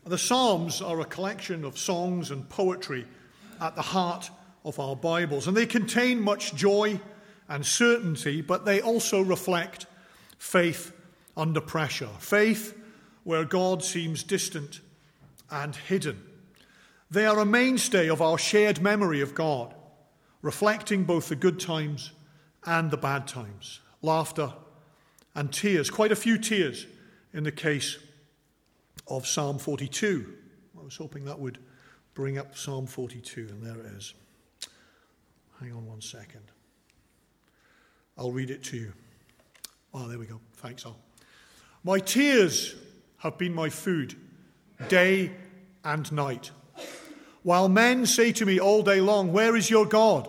The Psalms are a collection of songs and poetry at the heart of our Bibles, and they contain much joy and certainty, but they also reflect faith under pressure, faith where God seems distant and hidden. They are a mainstay of our shared memory of God, reflecting both the good times and the bad times, laughter and tears, quite a few tears in the case of Psalm 42. I was hoping that would bring up Psalm 42, and there it is. Hang on one second. I'll read it to you. Oh, there we go. Thanks, Al. My tears have been my food, day and night, while men say to me all day long, where is your God?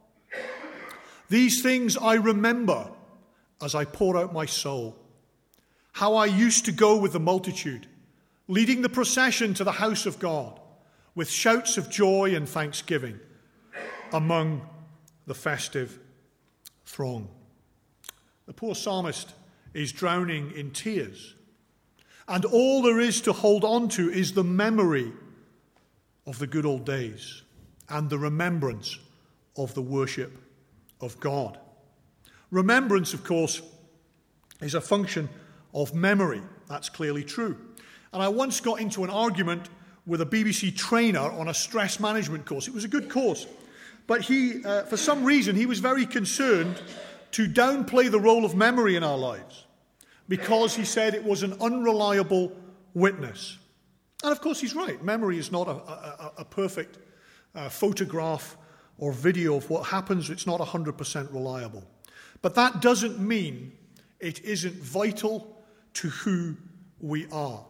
These things I remember as I pour out my soul, how I used to go with the multitude, leading the procession to the house of God, with shouts of joy and thanksgiving among the festive throng. The poor psalmist is drowning in tears, and all there is to hold on to is the memory of the good old days and the remembrance of the worship of God. Remembrance, of course, is a function of memory. That's clearly true. And I once got into an argument with a BBC trainer on a stress management course. It was a good course. But he, for some reason, he was very concerned to downplay the role of memory in our lives because he said it was an unreliable witness. And of course he's right. Memory is not a perfect photograph or video of what happens. It's not 100% reliable. But that doesn't mean it isn't vital to who we are.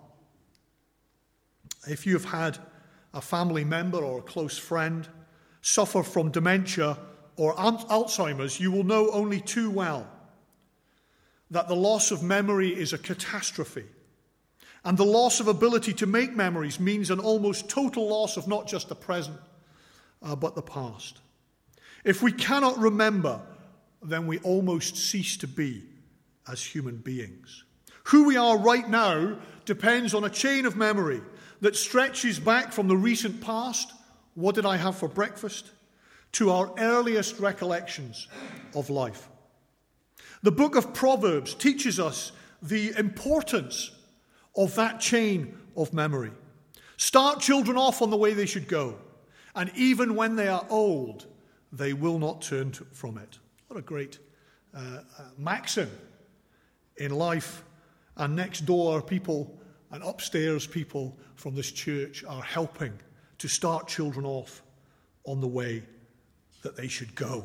If you have had a family member or a close friend suffer from dementia or Alzheimer's, you will know only too well that the loss of memory is a catastrophe. And the loss of ability to make memories means an almost total loss of not just the present, but the past. If we cannot remember, then we almost cease to be as human beings. Who we are right now depends on a chain of memory that stretches back from the recent past, what did I have for breakfast, to our earliest recollections of life. The book of Proverbs teaches us the importance of that chain of memory. Start children off on the way they should go, and even when they are old, they will not turn from it. What a great maxim in life. And next door people and upstairs people from this church are helping to start children off on the way that they should go.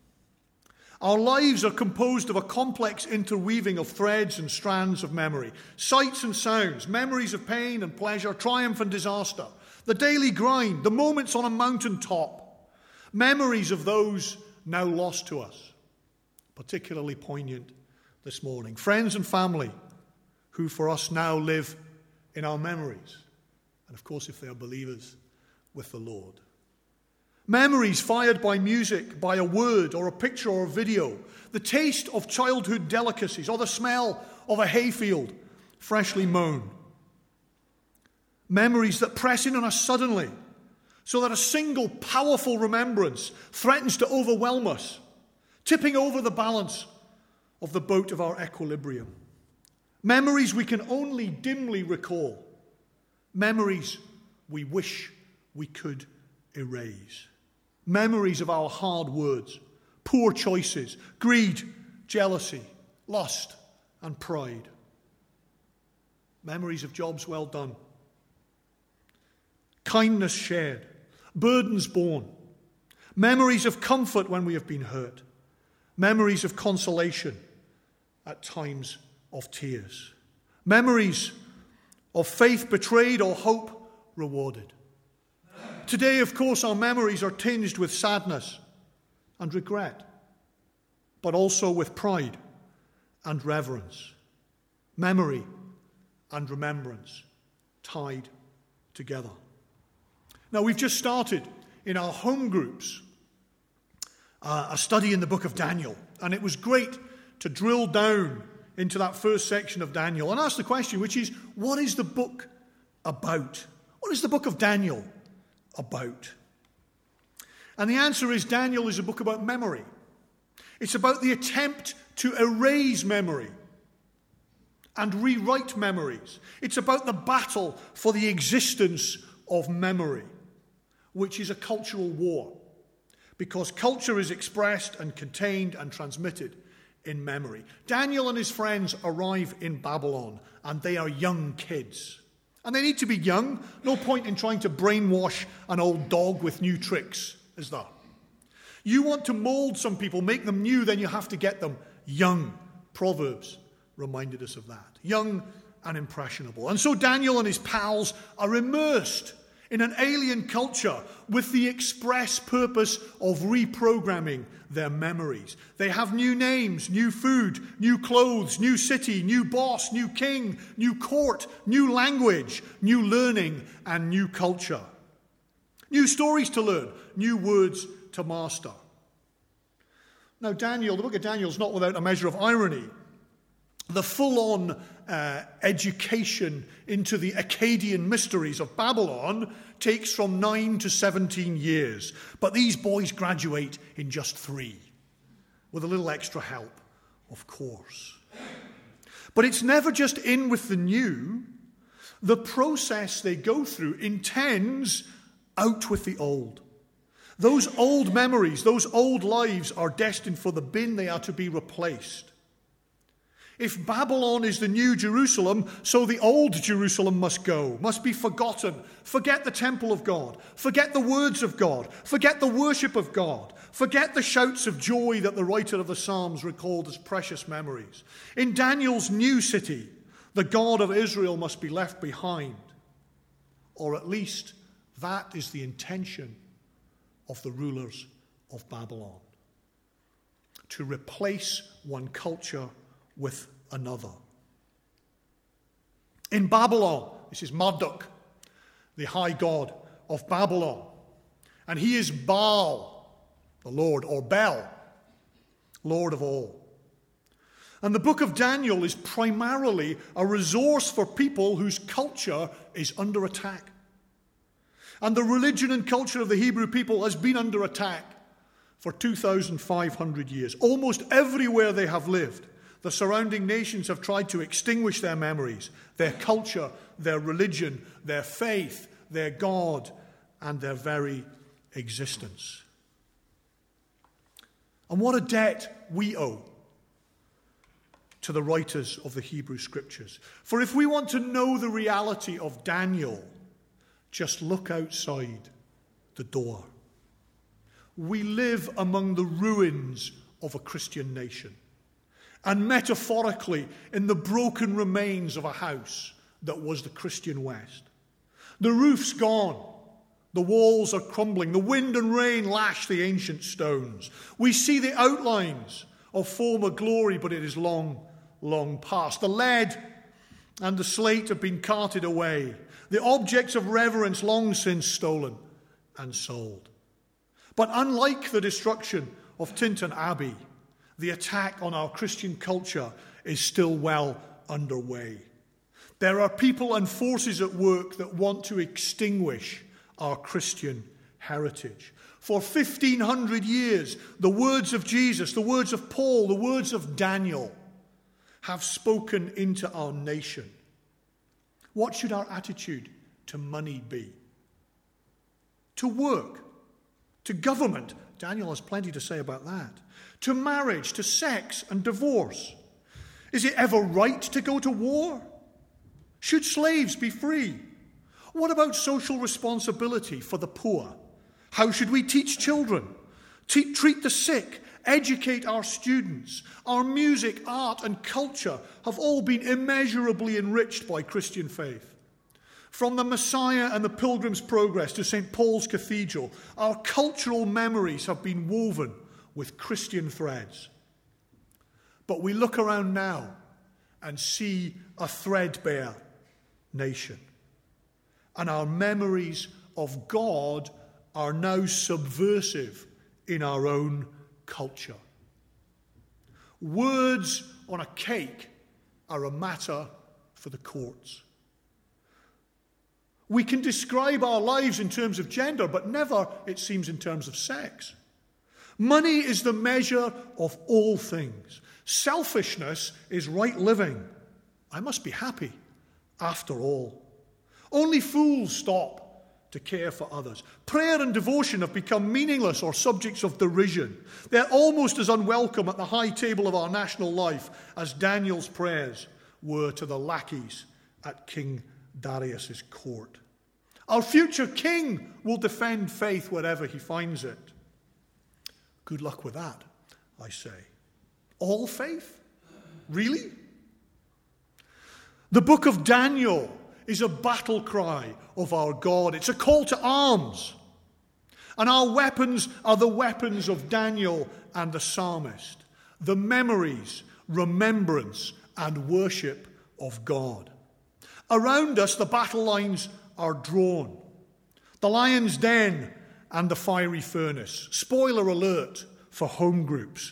Our lives are composed of a complex interweaving of threads and strands of memory, sights and sounds, memories of pain and pleasure, triumph and disaster, the daily grind, the moments on a mountaintop, memories of those now lost to us, particularly poignant this morning. Friends and family who for us now live in our memories, and of course if they are believers, with the Lord. Memories fired by music, by a word or a picture or a video, the taste of childhood delicacies or the smell of a hayfield freshly mown. Memories that press in on us suddenly so that a single powerful remembrance threatens to overwhelm us, tipping over the balance of the boat of our equilibrium. Memories we can only dimly recall. Memories we wish we could erase. Memories of our hard words, poor choices, greed, jealousy, lust, and pride. Memories of jobs well done, kindness shared, burdens borne. Memories of comfort when we have been hurt. Memories of consolation at times of tears. Memories of faith betrayed or hope rewarded. Today, of course, our memories are tinged with sadness and regret, but also with pride and reverence. Memory and remembrance tied together. Now, we've just started in our home groups a study in the book of Daniel, and it was great to drill down into that first section of Daniel and ask the question, which is, what is the book about? What is the book of Daniel about? And the answer is Daniel is a book about memory. It's about the attempt to erase memory and rewrite memories. It's about the battle for the existence of memory, which is a cultural war, because culture is expressed and contained and transmitted in memory. Daniel and his friends arrive in Babylon, and they are young kids. And they need to be young. No point in trying to brainwash an old dog with new tricks, is there? You want to mold some people, make them new, then you have to get them young. Proverbs reminded us of that. Young and impressionable. And so Daniel and his pals are immersed in an alien culture with the express purpose of reprogramming their memories. They have new names, new food, new clothes, new city, new boss, new king, new court, new language, new learning, and new culture. New stories to learn, new words to master. Now, Daniel, the book of Daniel is not without a measure of irony. The full-on education into the Akkadian mysteries of Babylon takes from 9 to 17 years. But these boys graduate in just 3, with a little extra help, of course. But it's never just in with the new. The process they go through intends out with the old. Those old memories, those old lives are destined for the bin. They are to be replaced. If Babylon is the new Jerusalem, so the old Jerusalem must go, must be forgotten. Forget the temple of God. Forget the words of God. Forget the worship of God. Forget the shouts of joy that the writer of the Psalms recalled as precious memories. In Daniel's new city, the God of Israel must be left behind. Or at least that is the intention of the rulers of Babylon. To replace one culture with another. In Babylon, this is Marduk, the high god of Babylon. And he is Baal, the Lord, or Bel, Lord of all. And the book of Daniel is primarily a resource for people whose culture is under attack. And the religion and culture of the Hebrew people has been under attack for 2,500 years. Almost everywhere they have lived, the surrounding nations have tried to extinguish their memories, their culture, their religion, their faith, their God, and their very existence. And what a debt we owe to the writers of the Hebrew Scriptures. For if we want to know the reality of Daniel, just look outside the door. We live among the ruins of a Christian nation, and metaphorically in the broken remains of a house that was the Christian West. The roof's gone. The walls are crumbling. The wind and rain lash the ancient stones. We see the outlines of former glory, but it is long, long past. The lead and the slate have been carted away. The objects of reverence long since stolen and sold. But unlike the destruction of Tintern Abbey, the attack on our Christian culture is still well underway. There are people and forces at work that want to extinguish our Christian heritage. For 1,500 years, the words of Jesus, the words of Paul, the words of Daniel have spoken into our nation. What should our attitude to money be? To work? To government? Daniel has plenty to say about that. To marriage, to sex and divorce. Is it ever right to go to war? Should slaves be free? What about social responsibility for the poor? How should we teach children? Treat the sick? Educate our students? Our music, art and culture have all been immeasurably enriched by Christian faith. From the Messiah and the Pilgrim's Progress to St. Paul's Cathedral, our cultural memories have been woven with Christian threads. But we look around now and see a threadbare nation. And our memories of God are now subversive in our own culture. Words on a cake are a matter for the courts. We can describe our lives in terms of gender, but never, it seems, in terms of sex. Money is the measure of all things. Selfishness is right living. I must be happy after all. Only fools stop to care for others. Prayer and devotion have become meaningless or subjects of derision. They're almost as unwelcome at the high table of our national life as Daniel's prayers were to the lackeys at King Darius's court. Our future king will defend faith wherever he finds it. Good luck with that, I say. All faith? Really? The book of Daniel is a battle cry of our God. It's a call to arms. And our weapons are the weapons of Daniel and the psalmist. The memories, remembrance, and worship of God. Around us, the battle lines are drawn. The lion's den and the fiery furnace. Spoiler alert for home groups.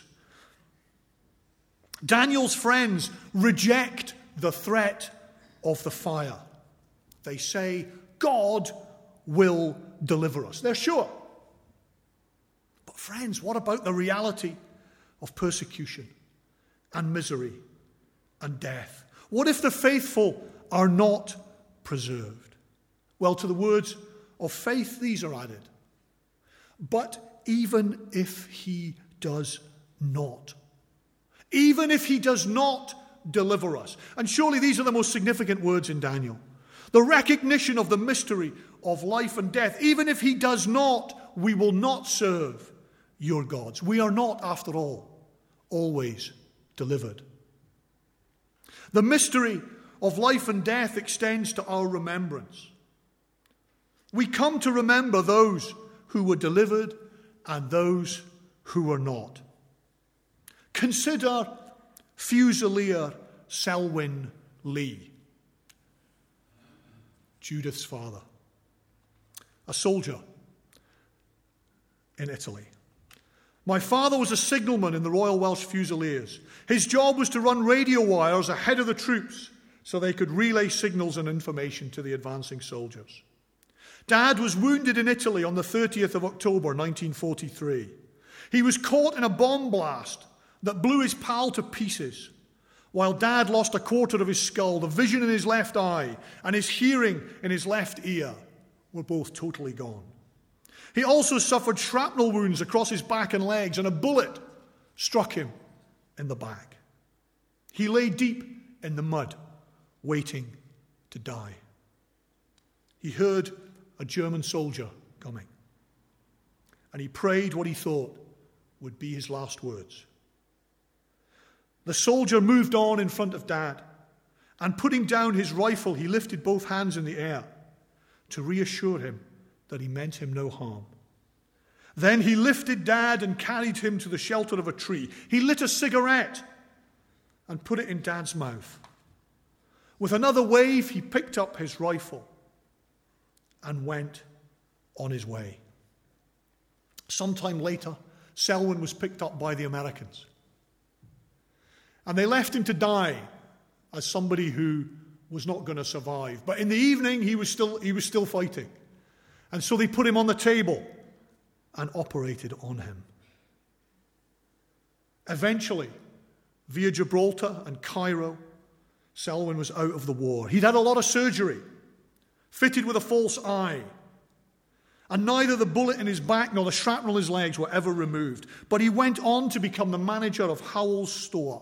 Daniel's friends reject the threat of the fire. They say, God will deliver us. They're sure. But friends, what about the reality of persecution and misery and death? What if the faithful are not preserved? Well, to the words of faith, these are added. But even if he does not, even if he does not deliver us. And surely these are the most significant words in Daniel. The recognition of the mystery of life and death. Even if he does not, we will not serve your gods. We are not, after all, always delivered. The mystery of life and death extends to our remembrance. We come to remember those who were delivered and those who were not. Consider Fusilier Selwyn Lee, Judith's father, a soldier in Italy. My father was a signalman in the Royal Welsh Fusiliers. His job was to run radio wires ahead of the troops so they could relay signals and information to the advancing soldiers. Dad was wounded in Italy on the 30th of October 1943. He was caught in a bomb blast that blew his pal to pieces, while Dad lost a quarter of his skull, the vision in his left eye, and his hearing in his left ear were both totally gone. He also suffered shrapnel wounds across his back and legs, and a bullet struck him in the back. He lay deep in the mud, waiting to die. He heard a German soldier coming, and he prayed what he thought would be his last words. The soldier moved on in front of Dad, and putting down his rifle, he lifted both hands in the air to reassure him that he meant him no harm. Then he lifted Dad and carried him to the shelter of a tree. He lit a cigarette and put it in Dad's mouth. With another wave, he picked up his rifle and went on his way. Sometime later, Selwyn was picked up by the Americans. And they left him to die as somebody who was not going to survive. But in the evening, he was still fighting. And so they put him on the table and operated on him. Eventually, via Gibraltar and Cairo, Selwyn was out of the war. He'd had a lot of surgery, fitted with a false eye. And neither the bullet in his back nor the shrapnel in his legs were ever removed. But he went on to become the manager of Howell's store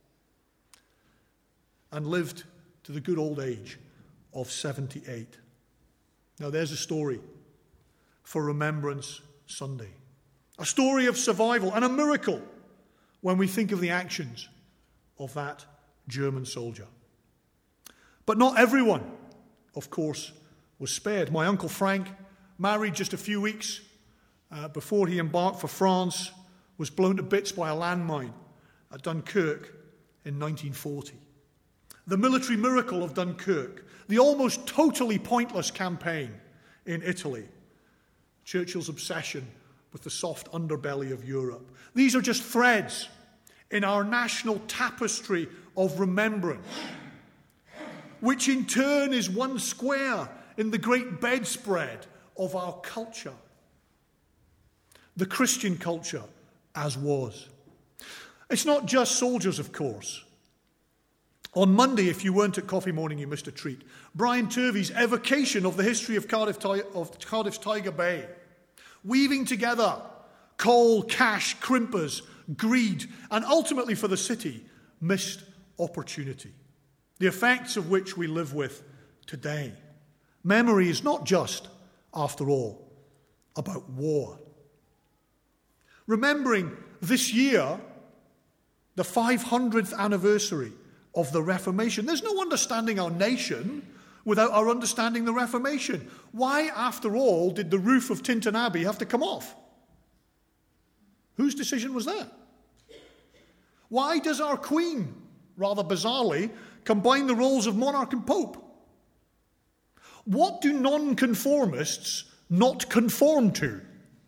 and lived to the good old age of 78. Now there's a story for Remembrance Sunday. A story of survival and a miracle when we think of the actions of that German soldier. But not everyone, of course, was spared. My Uncle Frank, married just a few weeks before he embarked for France, was blown to bits by a landmine at Dunkirk in 1940. The military miracle of Dunkirk, the almost totally pointless campaign in Italy, Churchill's obsession with the soft underbelly of Europe. These are just threads in our national tapestry of remembrance, which in turn is one square in the great bedspread of our culture. The Christian culture as was. It's not just soldiers, of course. On Monday, if you weren't at Coffee Morning, you missed a treat. Brian Turvey's evocation of the history of Cardiff's Tiger Bay, weaving together coal, cash, crimpers, greed, and ultimately for the city, missed opportunity, the effects of which we live with today. Memory is not just, after all, about war. Remembering this year, the 500th anniversary of the Reformation. There's no understanding our nation without our understanding the Reformation. Why, after all, did the roof of Tintern Abbey have to come off? Whose decision was that? Why does our Queen, rather bizarrely, combine the roles of monarch and pope? What do nonconformists not conform to?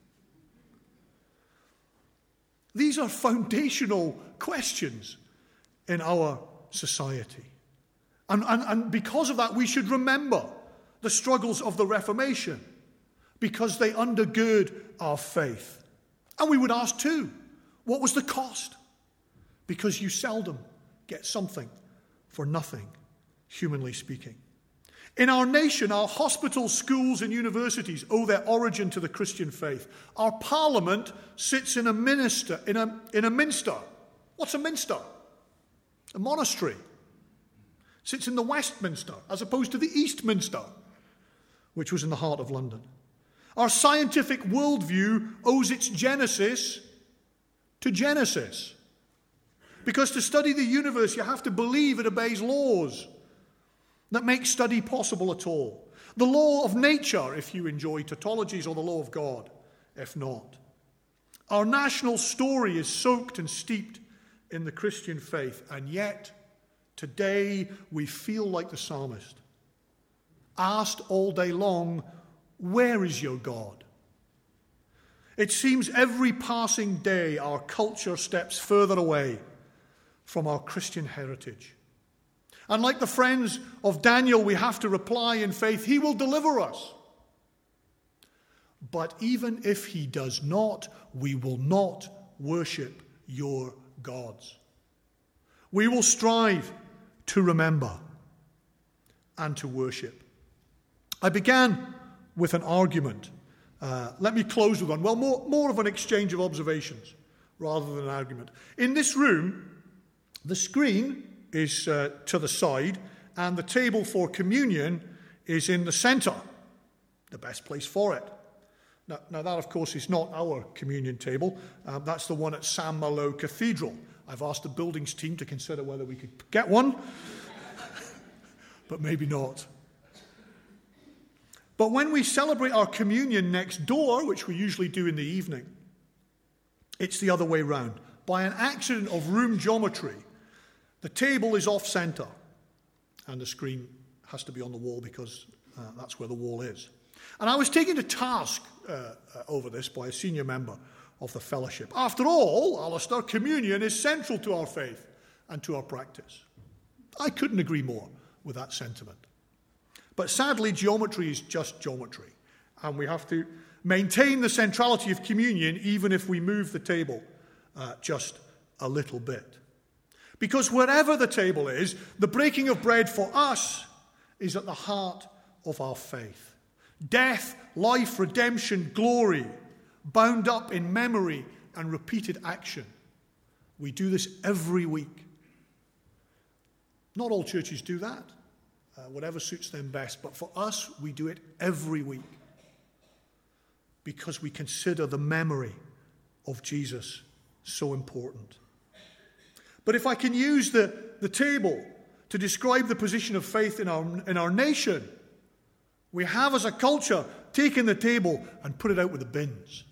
These are foundational questions in our society. And because of that, we should remember the struggles of the Reformation, because they undergird our faith. And we would ask too, what was the cost? Because you seldom get something for nothing, humanly speaking. In our nation, our hospitals, schools, and universities owe their origin to the Christian faith. Our parliament sits in a minster. What's a minster? A monastery. Sits in the Westminster, as opposed to the Eastminster, which was in the heart of London. Our scientific worldview owes its genesis to Genesis. Because to study the universe, you have to believe it obeys laws that make study possible at all. The law of nature, if you enjoy tautologies, or the law of God, if not. Our national story is soaked and steeped in the Christian faith, and yet today we feel like the psalmist, asked all day long, where is your God? It seems every passing day our culture steps further away from our Christian heritage. And like the friends of Daniel, we have to reply in faith, he will deliver us. But even if he does not, we will not worship your gods. We will strive to remember and to worship. I began with an argument. Let me close with one. Well, more of an exchange of observations rather than an argument. In this room, the screen is to the side, and the table for communion is in the centre, the best place for it. Now that, of course, is not our communion table. That's the one at St. Malo Cathedral. I've asked the buildings team to consider whether we could get one, but maybe not. But when we celebrate our communion next door, which we usually do in the evening, it's the other way round. By an accident of room geometry, the table is off-centre, and the screen has to be on the wall because that's where the wall is. And I was taken to task over this by a senior member of the fellowship. After all, Alistair, communion is central to our faith and to our practice. I couldn't agree more with that sentiment. But sadly, geometry is just geometry, and we have to maintain the centrality of communion even if we move the table just a little bit. Because wherever the table is, the breaking of bread for us is at the heart of our faith. Death, life, redemption, glory, bound up in memory and repeated action. We do this every week. Not all churches do that, whatever suits them best, but for us, we do it every week because we consider the memory of Jesus so important. But if I can use the table to describe the position of faith in our nation, we have as a culture taken the table and put it out with the bins.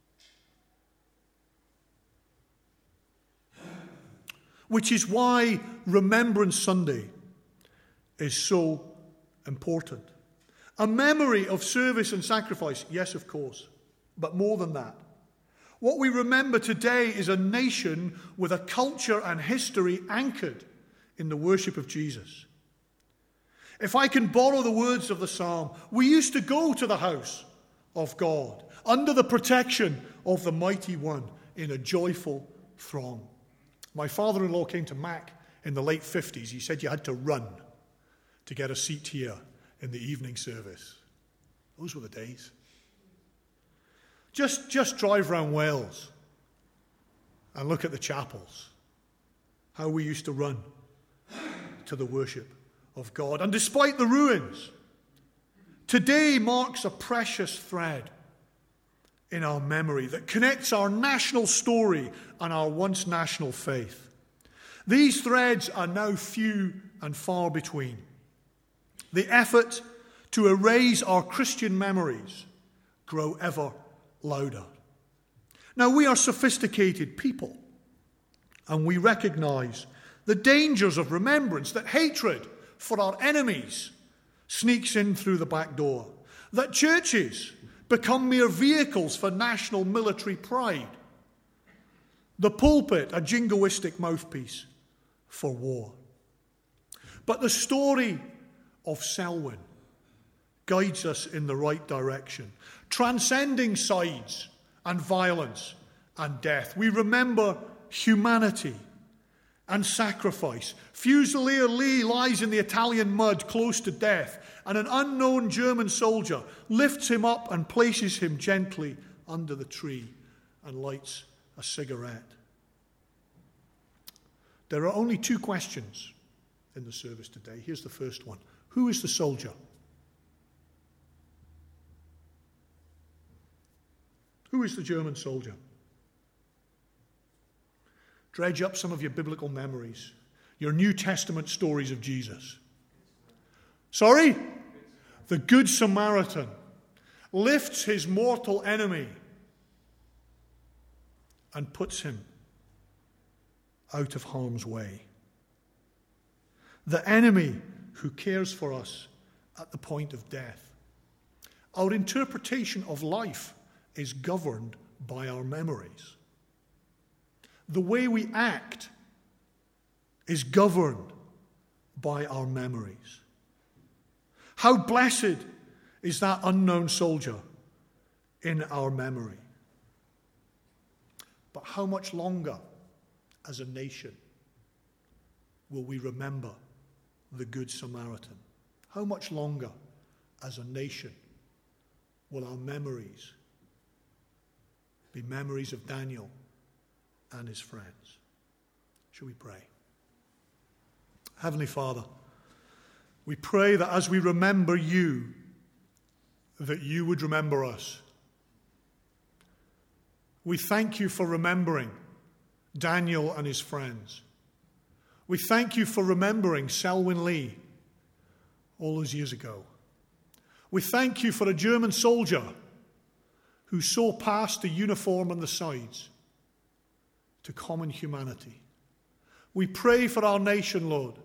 Which is why Remembrance Sunday is so important. A memory of service and sacrifice, yes, of course, but more than that. What we remember today is a nation with a culture and history anchored in the worship of Jesus. If I can borrow the words of the psalm, we used to go to the house of God under the protection of the Mighty One in a joyful throng. My father-in-law came to Mac in the late 50s. He said you had to run to get a seat here in the evening service. Those were the days. Just drive around Wales and look at the chapels. How we used to run to the worship of God. And despite the ruins, today marks a precious thread in our memory that connects our national story and our once national faith. These threads are now few and far between. The effort to erase our Christian memories grow ever louder. Now, we are sophisticated people, and we recognize the dangers of remembrance, that hatred for our enemies sneaks in through the back door, that churches become mere vehicles for national military pride, the pulpit a jingoistic mouthpiece for war. But the story of Selwyn guides us in the right direction, transcending sides and violence and death. We remember humanity and sacrifice. Fusilier Lee lies in the Italian mud close to death, and an unknown German soldier lifts him up and places him gently under the tree and lights a cigarette. There are only two questions in the service today. Here's the first one. Who is the soldier? Who is the German soldier? Dredge up some of your biblical memories, your New Testament stories of Jesus. Sorry? The Good Samaritan lifts his mortal enemy and puts him out of harm's way. The enemy who cares for us at the point of death. Our interpretation of life is governed by our memories. The way we act is governed by our memories. How blessed is that unknown soldier in our memory? But how much longer as a nation will we remember the Good Samaritan? How much longer as a nation will our memories be memories of Daniel and his friends? Shall we pray? Heavenly Father, we pray that as we remember you, that you would remember us. We thank you for remembering Daniel and his friends. We thank you for remembering Selwyn Lee all those years ago. We thank you for a German soldier who saw past the uniform and the sides to common humanity. We pray for our nation, Lord,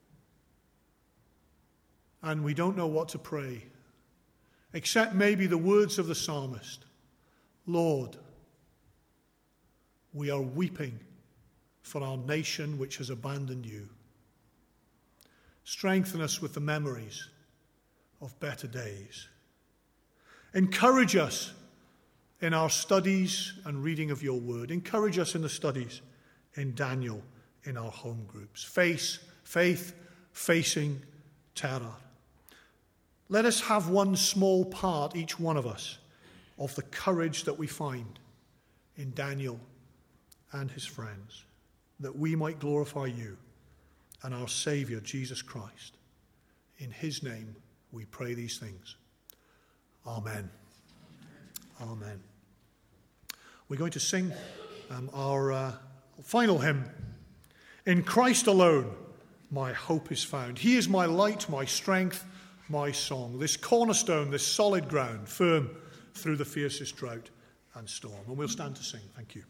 and we don't know what to pray, except maybe the words of the psalmist. Lord, we are weeping for our nation which has abandoned you. Strengthen us with the memories of better days. Encourage us in our studies and reading of your word. Encourage us in the studies in Daniel, in our home groups. Faith facing terror. Let us have one small part, each one of us, of the courage that we find in Daniel and his friends, that we might glorify you and our Saviour, Jesus Christ. In his name we pray these things. Amen. Amen. We're going to sing our final hymn, In Christ Alone My Hope is Found. He is my light, my strength, my song, this cornerstone, this solid ground, firm through the fiercest drought and storm. And we'll stand to sing. Thank you.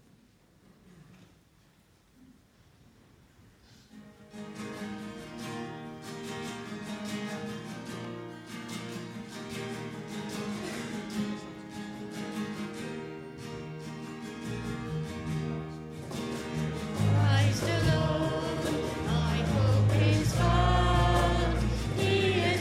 Christ alone, my hope is found. He is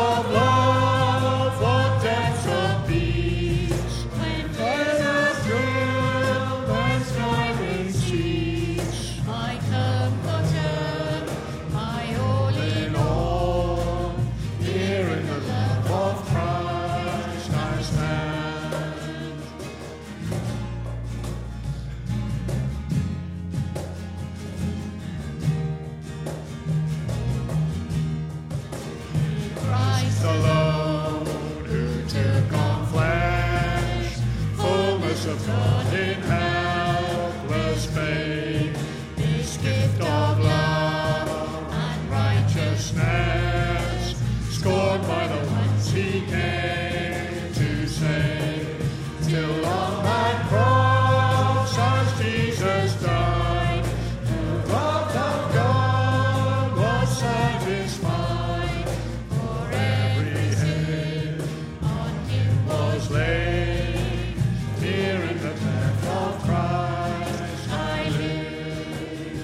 of love, what depths of peace, when there's a thrill and smiling seas. My comforter, my all in all, Here in the love of Christ I stand. Christ Alone who took on flesh, fullness of God in helpless faith, this gift of love and righteousness, scorned by the ones he came to save, till on that cross as Jesus died, the wrath of God was satisfied. for Every head on him was laid, here in the death of Christ I live.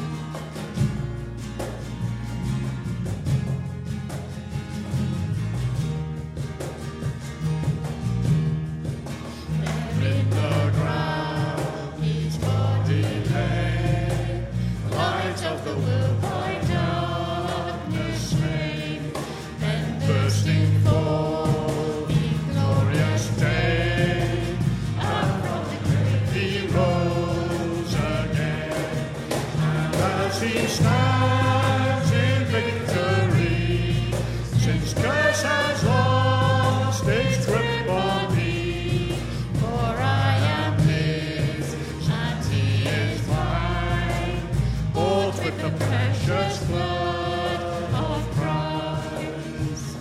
There in the ground his body lay, light of the world by darkness slain, then bursting forth in glorious day, out from the grave he rose again, and as he stands in victory, since curse has lost its grip on me, for I am his, and he is mine, bought with the precious blood of Christ.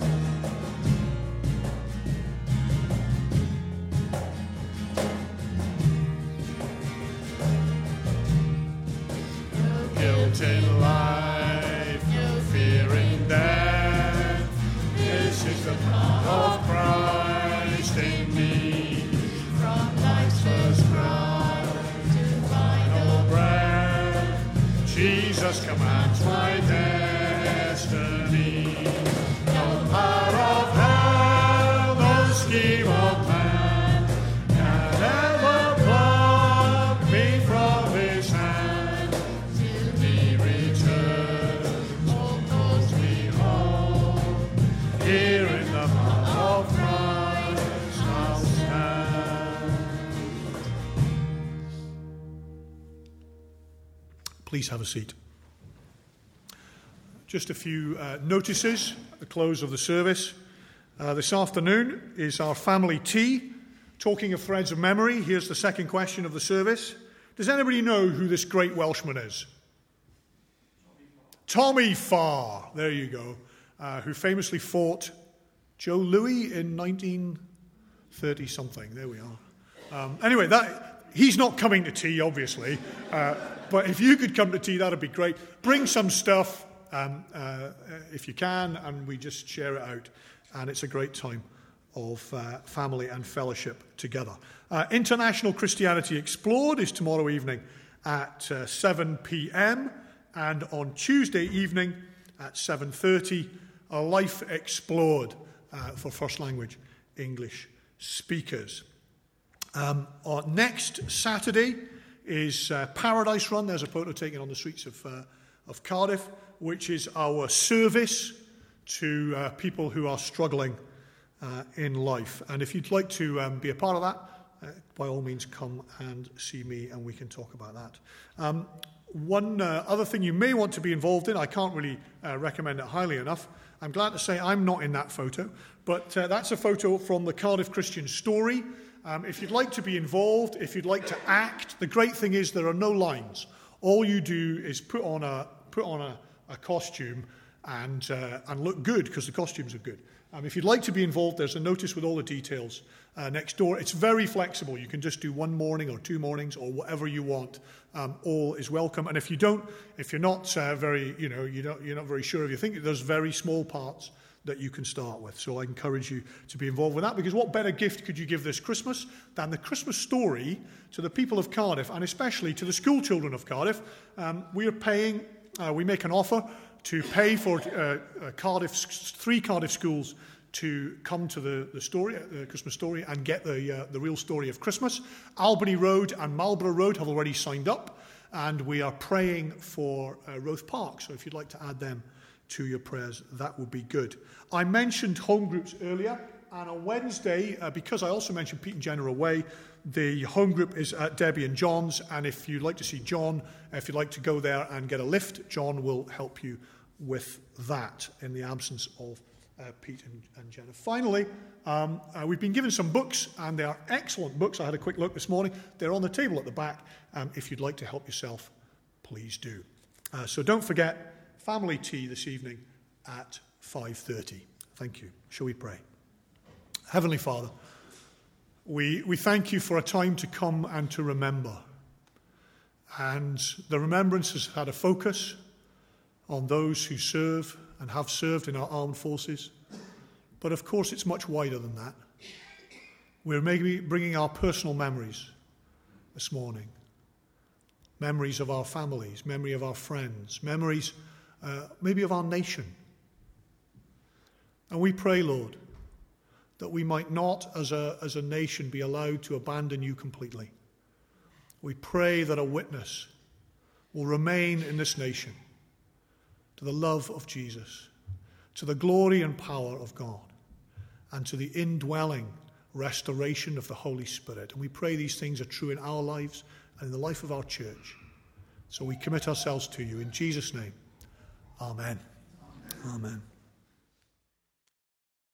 no Guilt in life, no fear in death, this is the blood of Christ in me, from life's first cry to final breath, Jesus commands my destiny. No power of hell, no scheme of man can ever pluck me from his hand. Till he returns, all calls me home. Here in the blood of Christ I'll stand. Please have a seat. Just a few notices at the close of the service. This afternoon is our family tea. Talking of threads of memory, here's the second question of the service. Does anybody know who this great Welshman is? Tommy Farr, there you go, who famously fought Joe Louis in 1930-something. There we are. Anyway, he's not coming to tea, obviously, but if you could come to tea, that would be great. Bring some stuff if you can, and we just share it out. And it's a great time of family and fellowship together. International Christianity Explored is tomorrow evening at 7 p.m. and on Tuesday evening at 7:30, a Life Explored for first language English speakers. Next Saturday is Paradise Run. There's a photo taken on the streets of Cardiff, which is our service to people who are struggling in life. And if you'd like to be a part of that, by all means come and see me and we can talk about that. One other thing you may want to be involved in, I can't really recommend it highly enough. I'm glad to say I'm not in that photo, but that's a photo from the Cardiff Christian Story. If you'd like to be involved, if you'd like to act, the great thing is there are no lines. All you do is put on a costume and look good, because the costumes are good. If you'd like to be involved, there's a notice with all the details next door. It's very flexible. You can just do one morning or 2 mornings or whatever you want. All is welcome. And if you're not very, you're not very sure if you think, there's very small parts that you can start with. So I encourage you to be involved with that, because what better gift could you give this Christmas than the Christmas story to the people of Cardiff, and especially to the school children of Cardiff. We make an offer to pay for three Cardiff schools to come to the Christmas story, and get the real story of Christmas. Albany Road and Marlborough Road have already signed up, and we are praying for Roath Park. So if you'd like to add them to your prayers, that would be good. I mentioned home groups earlier, and on Wednesday, because I also mentioned Pete and Jen are away, the home group is at Debbie and John's, and if you'd like to see John, if you'd like to go there and get a lift, John will help you with that in the absence of Pete and Jenna. Finally, we've been given some books, and they are excellent books. I had a quick look this morning. They're on the table at the back. If you'd like to help yourself, please do. So don't forget, family tea this evening at 5:30. Thank you. Shall we pray? Heavenly Father, we thank you for a time to come and to remember. And the remembrance has had a focus on those who serve and have served in our armed forces. But of course, it's much wider than that. We're maybe bringing our personal memories this morning. Memories of our families, memory of our friends, memories maybe of our nation. And we pray, Lord, that we might not, as a nation, be allowed to abandon you completely. We pray that a witness will remain in this nation to the love of Jesus, to the glory and power of God, and to the indwelling restoration of the Holy Spirit. And we pray these things are true in our lives and in the life of our church. So we commit ourselves to you in Jesus' name. Amen. Amen.